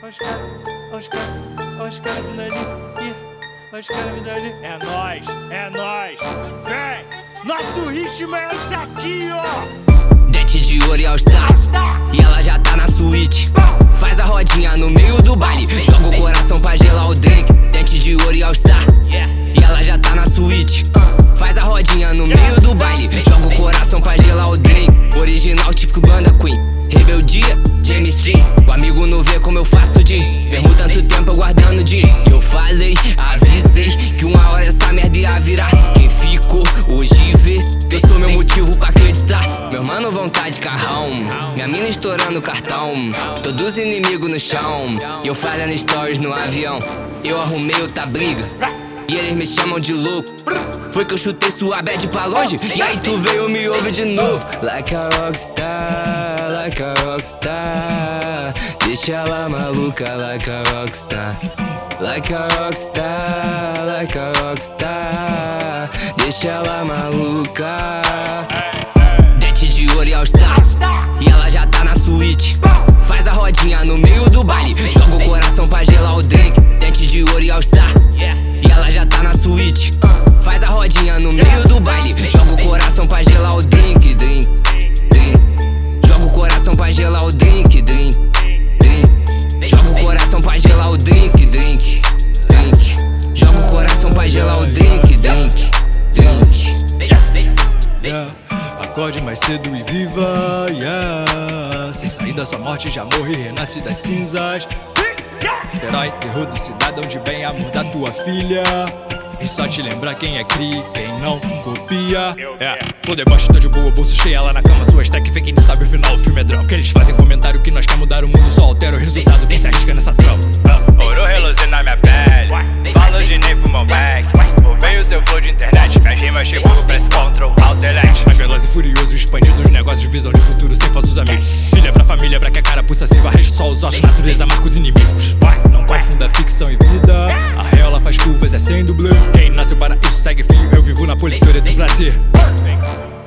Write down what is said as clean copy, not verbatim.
os caras vindo ali. Os caras vindo ali. É nóis, vem! Nosso ritmo é esse aqui, ó! Dente de ouro e All-Star, e ela já tá na suíte. Faz a rodinha no meio do baile, joga o coração pra gelar o drink. Dente de ouro e All-Star, e ela já tá na suíte. Faz a rodinha no meio do baile, joga o coração pra gelar o drink. Original típico banda Queen, rebeldia, James Dean. O amigo não vê como eu faço de mesmo tanto tempo eu guardando de. Eu falei, avisei que uma hora essa merda ia virar. Quem ficou hoje vê que eu sou meu motivo pra acreditar. Meu mano vão tá de carrão, minha mina estourando o cartão, todos os inimigos no chão e eu fazendo stories no avião. Eu arrumei outra briga e eles me chamam de louco. Foi que eu chutei sua bad pra longe e aí tu veio me ouvir de novo. Like a rockstar, like a rockstar. Deixa ela maluca, like a rockstar. Like a rockstar, like a rockstar. Deixa ela maluca. Dente de ouro e All-Star, e ela já tá na suíte. Faz a rodinha no meio do baile, joga o coração pra gelar o drink. Dente de ouro e All-Star, e ela já tá na suíte. Faz a rodinha no meio do baile, joga o coração pra gelar o drink. Drink, drink. Joga o coração pra gelar o drink. Drink, drink. Joga o coração pra gelar o drink. Drink, drink. Joga o coração pra gelar o drink. Drink, drink. Acorde mais cedo e viva, sem sair da sua morte já morre, renasce das cinzas. Herói, terror do cidadão de bem, amor da tua filha. E só te lembrar quem é cri, quem não copia. Flow deboche, tô de boa, bolso cheia lá na cama. Sua stack, vê quem não sabe o final, o filme é drama. Que eles fazem comentário que nós quer mudar o mundo, só altera o resultado, quem se arrisca nessa trama. Ouro reluzir na minha pele, falo de nem pro meu back. Veio seu flow de internet, minhas rimas chegou, press Ctrl, Alt, Delete. Mais veloz e furioso, expandindo os negócios, visão de futuro sem falsos amigos. Filha pra família, pra que a cara pulsa se varre só os ossos, natureza marca os inimigos. Não confunda ficção e vida, a real faz curvas, é sem dublê. Quem nasceu para isso segue fio, eu vivo na politória do prazer.